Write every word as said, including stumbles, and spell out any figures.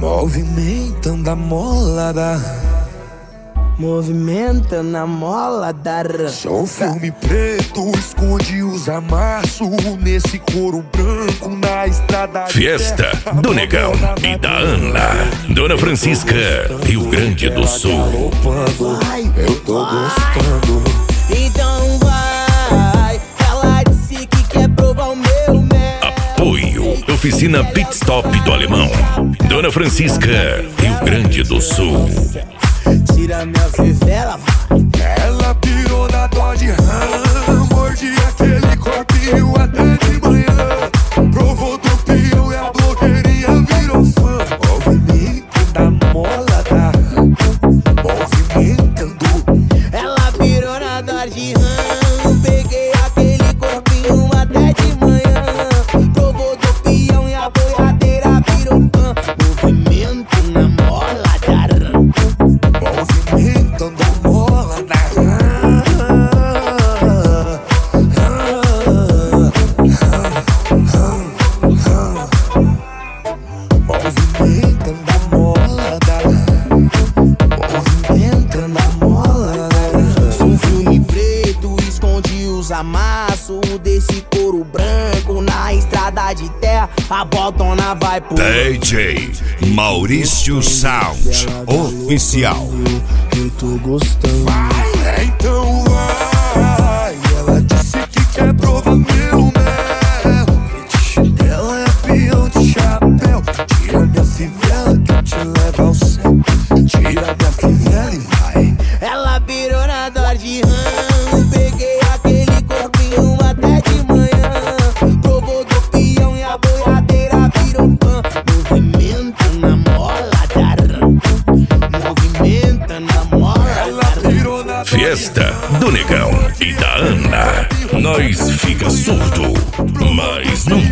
Movimentando a mola da... Movimentando a mola da... Sou filme preto, esconde os amassos nesse couro branco na estrada. Fiesta do Negão e da Ana. Dona Francisca, Rio Grande do Sul. Vai, eu tô gostando. Então vai, ela disse que quer provar o meu mel. Apoio, Oficina Pit Stop do Alemão. Dona Francisca, Rio Grande do Sul. Tira minha fivela, ela pirou na Dodge Ram, mordi aquele corpinho até de manhã. Provou do pião e a blogueirinha virou fã. Movimento da mola da... Movimentando. ela pirou na Dodge Ram, peguei aquele corpinho até de manhã. Provou do pião e a boiadeira virou fã. Movimento na mola da... Movimentando a mola da... Movimentando a mola da... Movimentando a mola da... Um filme preto esconde os amassos desse couro branco na estrada de terra. A botona vai por... D J Maurício Sound Oficial. Eu tô gostando. Vai, então vai. Ela disse que quer provar meu mel. Fetiche dela é peão de chapéu. Tira minha fivela que eu te levo ao céu. Tira minha fivela e vai. Ela pirou na Dodge Ram, peguei aquele corpinho até de manhã. Provou do pião e a boiadeira virou fã. Movimento na mola da... Movimento na mola Ela pirou na Fiesta do Negão e da Ana. Nós fica surdo, mas não